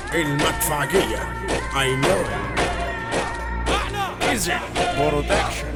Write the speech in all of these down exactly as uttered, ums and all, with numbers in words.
المدفعجية I know Easy Production.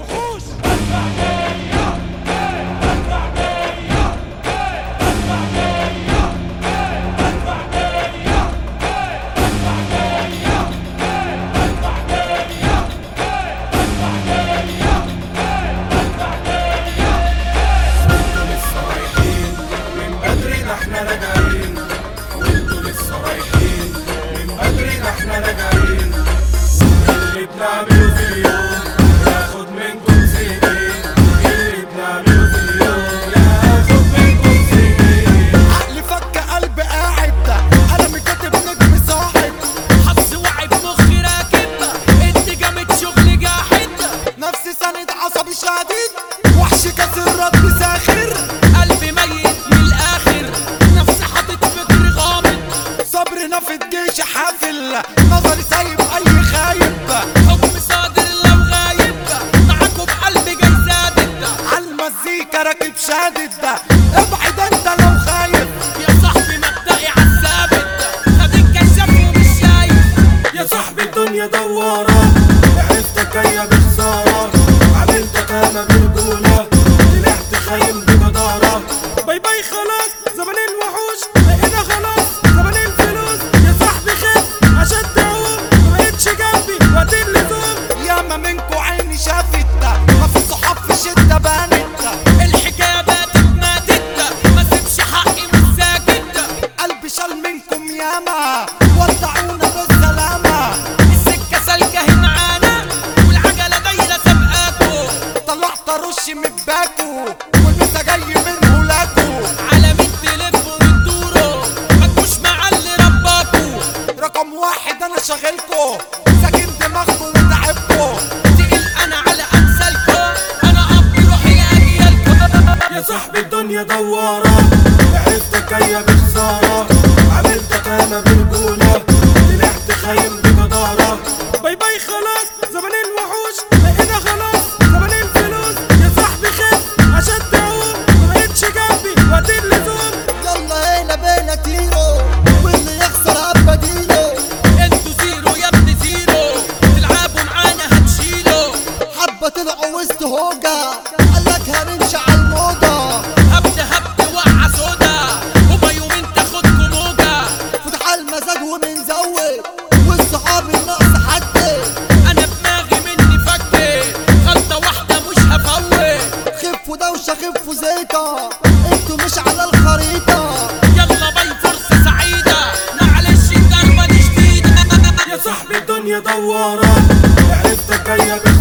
بنعمله في اليوم ياخد منكم سنين، اللي بنعمله في اليوم ياخد منكم سنين. عقلي فك قلبي قاعد، قلمي كاتب نجم صاحب، حظ واعي بمخي راكب، انت جامد شغل جاحد، نفسي سند عصبي شديد، وحش كسر رد ساخر، قلبي ميت من الاخر، نفسي حاطط فكر غامض، صبري نفد جيش حافل، نظري سايب اي خايب، حكم صادر لو غايب، معاكم بقلبي جاي زادد، عالمزيكا راكب شادد، ابعد انت لو خايف، يا صاحبي مبدئي عالثابت، خد الكشاف ومش شايف، يا صاحبي الدنيا دوارة، عرفتك هي بخسارة، عملتك انا برجولة، طلعت خاين بجدارة. باي باي خلاص زمن الوحوش، لقينا خلاص زمن الفلوس، يا صاحبي خف عشان تعوم، مبقتش جنبي وقت اللزوم. ياما منكو عيني شافت، ما في صحاب في شدة بانت، الحكاية باتت ماتت، ما سيبش حقي مش ساكت، قلبي شال منكم ياما، ودعونا بالسلامة، السكة سالكة هي معانا، والعجلة دايرة سابقاكو، طلعت ارش مباكو، والمسا جاي من هولاكو، على مين تلفوا وتدوروا، ما تجوش مع اللي رباكو، رقم واحد انا شاغلكو، ساكن دماغكو وتعبكو، تقيل انا على امثالكو، انا اب روحي لاجيالكو، يا صاحبي الدنيا دوارة، عرفتك هي بخسارة، عملتك انا برجولة، طلعت خاين بجدارة. باي باي خلاص زمن الوحوش، لقينا خلاص زمن الفلوس، يا صاحبي خف عشان تعوم، مبقتش جنبي وقت اللزوم. يلا هنا بينا تيرو، واللي يخسر هبديله، انتوا زيرو يا ابن زيرو، تلعبوا معانا هتشيلوا، حبة طلعوا وسط هوجة، قالك هنمشي عالموضة، هبد هبد وقعة سودا، هما يومين تاخدكوا موجة، فتح المزاج وبنزود، والصحاب النقص حد، انا دماغي مني فكت، غلطة واحدة مش هفوت، خفوا دوشة خفوا زيطة، انتوا مش على الخريطة، يلا باي فرصة سعيدة، معلش الضربة دي شديدة، يا صاحبي الدنيا دوارة، عرفتك هي